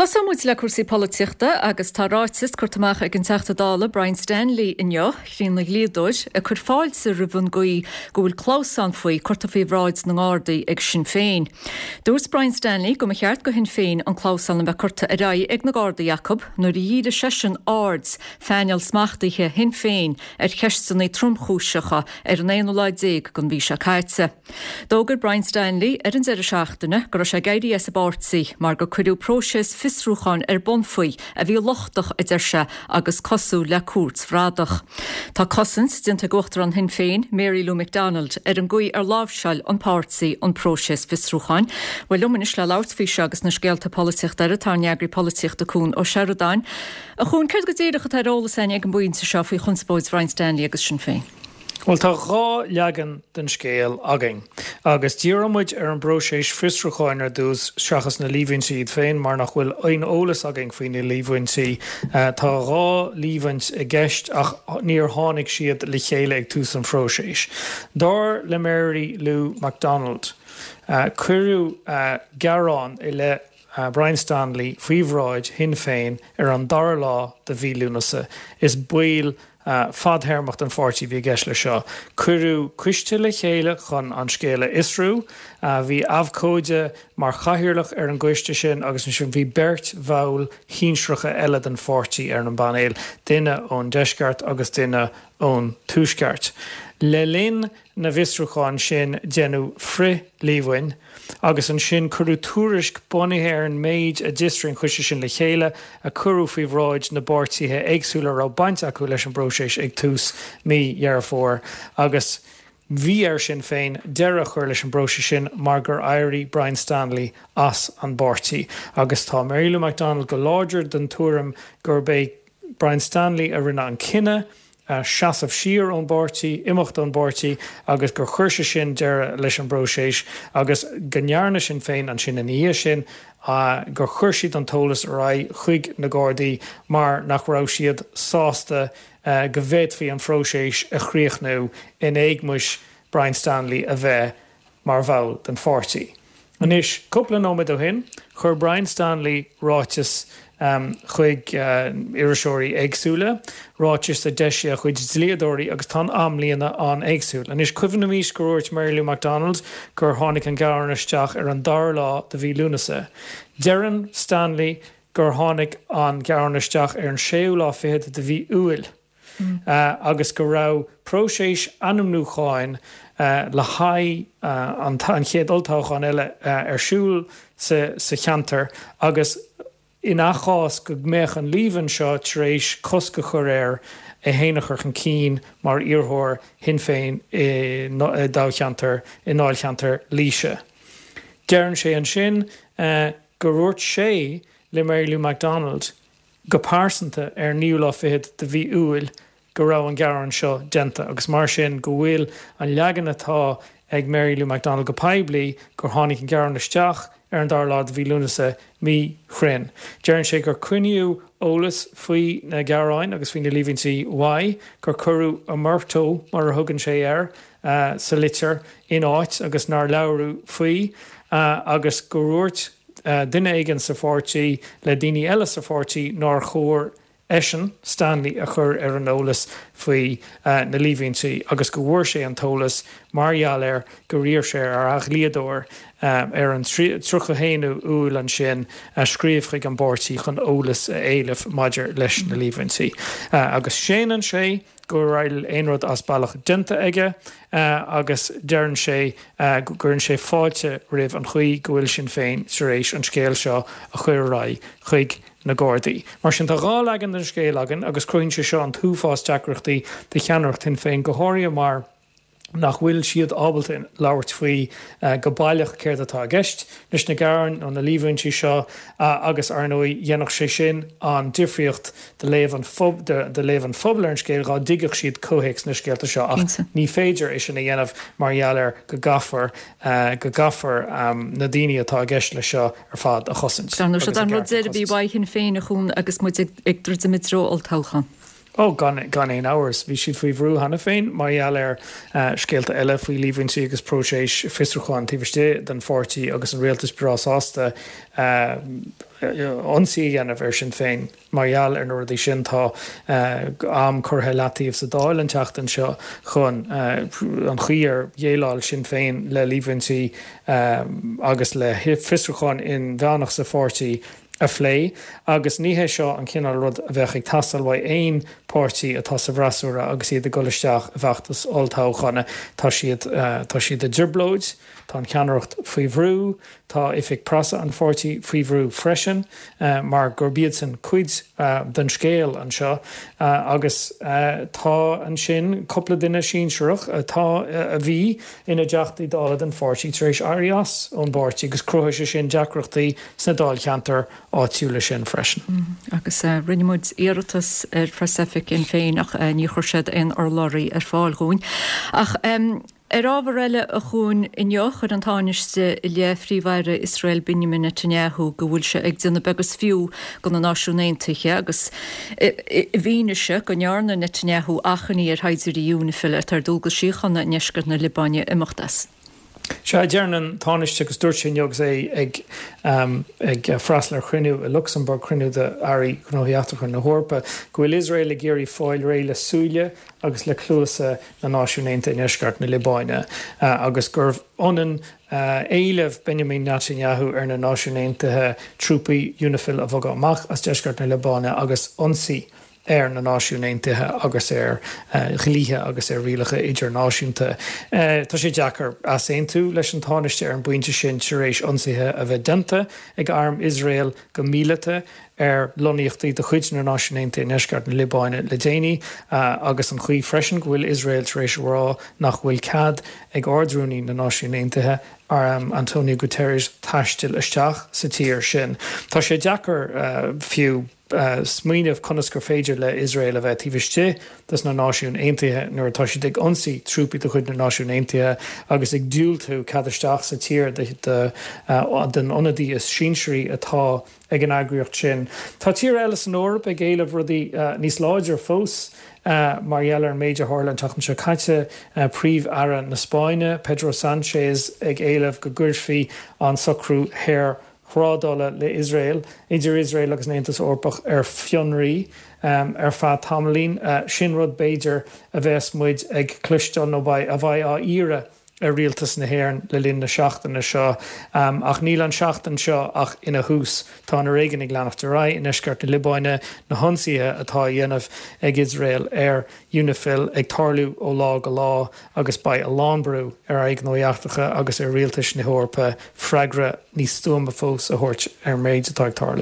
Tá samúid le cuasaí políochta agus tá ráitis chuirtamach ag an teachta dála Brian Stanley inniu chrín le líadúis a chur fáil sa rubhann goí go bhfuil chlósán faoi chuirta faoi bhráid na ngádaí ag sin féin. Dúirs Brian Stanley go cheart go hin féin an chlósán le chuirta a ra ag na gáda Jacob nuair i dhéad sesin ards féineal smachtaithe hin féin ar cheistsanna tromchúiseacha ar an 1 gon bhí se caite. Dógur Brian Stanley ar an seachtaine gur sé gairí as a bártaí mar go chuirú próses fisrúchan bonfuoi a bhí lochtach i d'irse agus cosú le cuat frádach. Tá cosins dinta gochttar an hin féin Mary Lou McDonald ar an gcuí ar lábhseil an pártaí an próses fisrúchan, bhfuil luminis le láirtfíse agus na scéalta políochta ar atá neagraí políochta cún ó Sheridan. A chun ceir go dtéirecha tá rólas aine ag an buinte seo faoi chunspóid Brian Stanley agus sin féin. Well tá rá leagan den scéal agin. Agus díramid ar an broséis fisrúcháin ar dús seachas na líbhain siad féin mar nach bhfuil ein ólas agin faoin na líbhain si. Tá rá líbhaint i gceist ach níor tháinig siad le chéile ag tús an phróséis. Dar le Mary Lou McDonald cuireadh gearán i le Brian Stanley faoimhráid hin féin ar an dar lá de bhí lúnasa is buil fadhermacht an fortí bhí gceis le seo. Cuireadh cuiste le chéile chun an scéile Isrú, bhí abhcóide mar chathaoirlach ar an gcuiste sin agus sin bhí beirt bhail hínsreacha eile den fortí ar an banéil, duine ón deisceart agus duine ón túisceart. Le linn na bhisrúcháin sin déanú fri líbhain, agus an sin curú túrisc bunaithe ar an méid a distrin chuiste sin le chéile a curú faoi bhráid na bártaithe éagsúla rá baint acu leis an bróséis ag tús mí dhearfór, agus bhí ar sin féin deire chuir leis an bróise sin mar gur éirí Brian Stanley as an bártaí. Agus tá Mary Lou McDonald go láidir den túram gur bé Brian Stanley a rinne an cinenne, seasamh siar ón bártaí, imimecht ón bártaí, agus gur chuirse sin deire leis an bróséis, agus gnearna sin féin an sin in sin, gur chuir siad an tólas ra chuig na Gardaí mar nach rá siad sásta go bhéadfaí an phróséis a chríochnú in éagmuis Brian Stanley a bheith mar bhail den fortí. Anis, cúpla nóid ó hin, chur Brian Stanley ráitis chuig iriseoirí éagsúla, ráitis a deise a chuid zliadóirí agus tá amlíonna an éagsúil. Anis cuimhna mís go raibh Mary Lou McDonald gur tháinig an gabhair isteach ar an dar lá de bhí lúnasa. Dearan Stanley gur tháinig an gabhair isteach ar an 6 lá fiche de bhí uail. Agus go raibh próséis anamnúcháin le haid an chéad oltáchan eile ar siúil sa cheantar agus in achás go gméach an líbhain seo tréis cosca choréir a héanachar an cín mar iarthóir hin féin i dácheantar i náilcheantar líise. Dearann sé an sin go ruirt sé le Mary Lou McDonald go pásanta ar 9 lá fiche de bhí uail go raibh an gabhair seo denta, agus mar sin go bhfuil an leagan atá ag Mary Lou McDonald go paibli gur tháinig an gabhair isteach ar an dar lá de bhí lúnasa mí chrin. Dearann sé gur cuineú ólas faoi na gabhráin agus faoi na líbhaintí Y, gur curú a murtó mar a thugann sé sa litir in áit agus nar leabharú faoi, agus go ruirt duine éigean sa fortí le daoine eile sa fortí nar chóir Eisian Stanley a chur ar an ólas faoi na líbhaintí agus go bhfuair sé an tólas margheall ar go riir sé ar ach líadóir ar an trucha héanú úil an sin scríomhchuig an bártaí chun ólas a éileh maidir leis na líbhaintí. Agus séan sé go raibh éonrad as bailach dinta aige agus dearann sé gurn sé fáilte roimh an chuí go bhfuil sin féin sa rééis an scéal seo a chuir ra chuig na Gardaí. Mar sin tá rá agan den scéal agan agus cruinn sé seo an túfás deacreachtaí de cheannachta tin féin go háirithe mar nach bhfuil siad ábalta labhairt faoi go bailach céir atá gceist leis na gabhairn an na líbhaintí seo agus ar nóí dhéanach sé sin an difriocht de léamh an phobal ar an scéal rá digach siad cóhéics na scéalta seo ach ní féidir is sin na dhéanamh margheall go gafar na daoine atá gceist le seo ar fad a chosint. Gan se an rud bhí bhaid hin féin a chun agus mu ag drúta mitró oltáchan. gan éon áhars, bhí siad faoi bhrú hena féin, mar scéalta eile faoi líomhann si agus próséis fistruáin tíbhiste den fortí agus an réaltas brasásta onsaí dhéanamh ar sin féin. Marall ar nuair sin tá am chutha leataíomh sa dáil an teachtain seo chun an chuíar dhéáil sin féin le líomhann si agus le fistruáin in bheannach sa fortí a phlé, agus níhé seo an cinál rud a bheith ag tastal bhaid éon pártaí atá sa bhrasúra agus iad a golisteach a bheachtas oltáchanna tá siad a dirblóid, tá an ceannacht faoi bhrú, tá ifig prasa an fortí faoi bhrú freisin, mar gur bíad san cuid den scéal an seo, agus tá an sin coppla duine síseach tá a bhí ina deachtaí dála an fortí tar éis arias ón báirtí agus cruthise sin deacreachtaí sna dáil cheantar áitiúla sin freisin. Agus rinnemuid iiritas ar Pacific in féin ach ní chuirsead in ar loirí ar fáil gúin. Ach ar ábhar eile a chuún inneo chur an táiste i le phríomhhaire Israel Benjamin Netanyahu go bhfuil se ag duna begus fiú go na náisiúnéintaithe agus bhíneise go nearna Netanyahu achaní ar haidirí UNIFIL tar dúlga síochanna neiscar na Libáine imachtas. Se dearnan táiste agus dúirt sin jogus ag freislar chruinniú i Luxemburg chruinniú de airí gnóíachtar na hórpa, gohfuil Israel a géirí fáil réile súile agus le clúsa na náisiúnénta in eisceart na Libáine. Agus gur onan éileh Benjamin Netanyahu ar na náisiúnéntathe trúpaí UNIFIL a bhagá amach as deisceart na Libáine agus onsaí na náisiúnéntathe agus chlíthe agus rialacha idirnáisiúnta. Tá sé deachar as éon tú leis an táiste ar an buinte sin tar éis ionsaithe a bheith denta ag arm Israel go mílete ar loníochtaí de chuid na náisiúnénta in eisceart na Libáine le déine agus an chuí freisin gohfuil Israel tar éis rá nach bhfuil cad ag ordrúnaí na náisiúnéntathe Antonio Guterres taistil isteach sa tír sin. Tá sé deachar fiú smaoinemh conas gur féidir le Israel a bheith tíbhiste das na náisiún aontaithe nuair atá siad ag ionsaí trúpaí de chuid na náisiún aontaithe agus ag dúil tú cadisteach sa tír den ionadaí is sínseirí atá ag an agriocht sin. Tá tír eile an Eorp ag éileh rudí níos láidir fós mar dhealar méidir Harlan tachan se caite príomh ara na Spáine, Pedro Sánchez ag éileh go gcuirfí an socrú hair chrádála le Israel, idir Israel agus néantas orpach ar fionraí ar fá tamlín sin rud béidir a bheits muid ag cluisteán nó a bhaid á íre a rialtas na hhéireann le linn na seachtainna seo. Ach níl an seachtain seo ach ina hús tá na réigean ag leanachta rá in eisceart na Libáine na honsaíthe atá dhéanamh ag Israel ar UNIFIL ag tarlú ó lá go lá agus ba a lánbrú ar ag nóíachtacha agus ar rialtas na hórpa freigra níos stúma fós a thuirt ar méid atá ag tarlú.